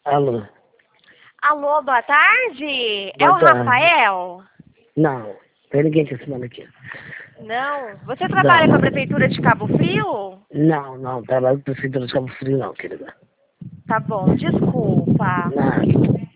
Alô? Alô, boa tarde. É Boa o tarde. Rafael? Não, tem ninguém te chamando aqui. Não. Você trabalha com a Não, Prefeitura de Cabo Frio? não, trabalho com Prefeitura de Cabo Frio não, querida. Tá bom, desculpa. Nada.